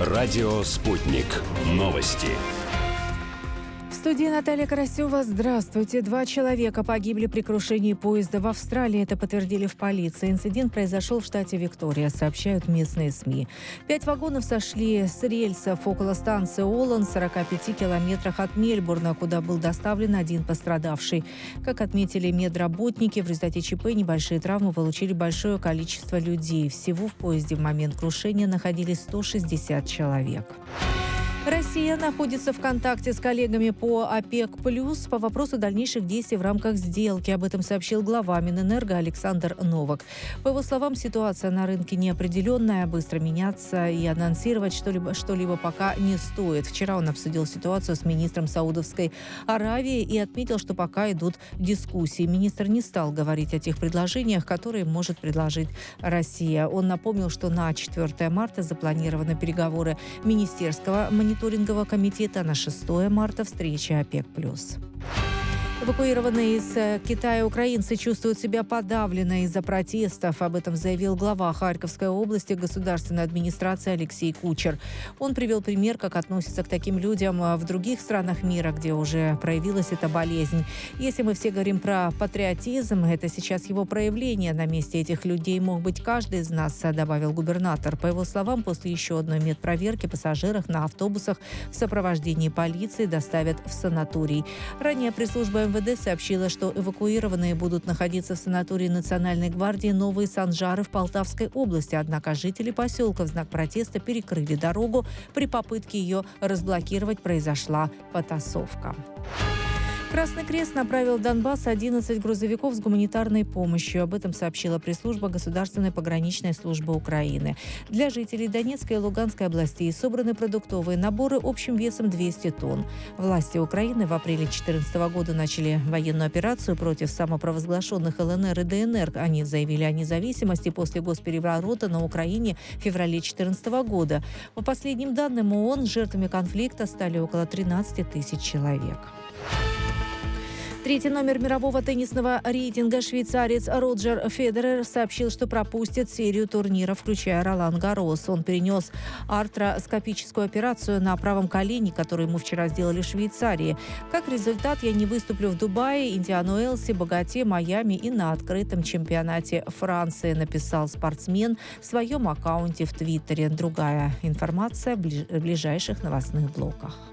Радио «Спутник». Новости. В студии Наталья Карасева. Здравствуйте. 2 человека погибли при крушении поезда в Австралии. Это подтвердили в полиции. Инцидент произошел в штате Виктория, сообщают местные СМИ. 5 вагонов сошли с рельсов около станции Олан, в 45 километрах от Мельбурна, куда был доставлен один пострадавший. Как отметили медработники, в результате ЧП небольшие травмы получили большое количество людей. Всего в поезде в момент крушения находились 160 человек. Россия находится в контакте с коллегами по ОПЕК+, по вопросу дальнейших действий в рамках сделки. Об этом сообщил глава Минэнерго Александр Новак. По его словам, ситуация на рынке неопределенная, быстро меняться и анонсировать что-либо пока не стоит. Вчера он обсудил ситуацию с министром Саудовской Аравии и отметил, что пока идут дискуссии. Министр не стал говорить о тех предложениях, которые может предложить Россия. Он напомнил, что на 4 марта запланированы переговоры Министерского мониторингового комитета, на 6 марта встреча ОПЕК+. Эвакуированные из Китая украинцы чувствуют себя подавленно из-за протестов. Об этом заявил глава Харьковской области государственной администрации Алексей Кучер. Он привел пример, как относятся к таким людям в других странах мира, где уже проявилась эта болезнь. Если мы все говорим про патриотизм, это сейчас его проявление. На месте этих людей мог быть каждый из нас, добавил губернатор. По его словам, после еще одной медпроверки пассажиров на автобусах в сопровождении полиции доставят в санаторий. Ранее пресс-служба МВД сообщила, что эвакуированные будут находиться в санатории Национальной гвардии Новые Санжары в Полтавской области. Однако жители поселка в знак протеста перекрыли дорогу. При попытке ее разблокировать произошла потасовка. Красный Крест направил в Донбасс 11 грузовиков с гуманитарной помощью. Об этом сообщила пресс-служба Государственной пограничной службы Украины. Для жителей Донецкой и Луганской областей собраны продуктовые наборы общим весом 200 тонн. Власти Украины в апреле 2014 года начали военную операцию против самопровозглашенных ЛНР и ДНР. Они заявили о независимости после госпереворота на Украине в феврале 2014 года. По последним данным ООН, жертвами конфликта стали около 13 тысяч человек. Третий номер мирового теннисного рейтинга швейцарец Роджер Федерер сообщил, что пропустит серию турниров, включая Ролан-Гаррос. Он перенес артроскопическую операцию на правом колене, которую ему вчера сделали в Швейцарии. Как результат, я не выступлю в Дубае, Индиан Уэлсе, Богате, Майами и на открытом чемпионате Франции, написал спортсмен в своем аккаунте в Твиттере. Другая информация в ближайших новостных блоках.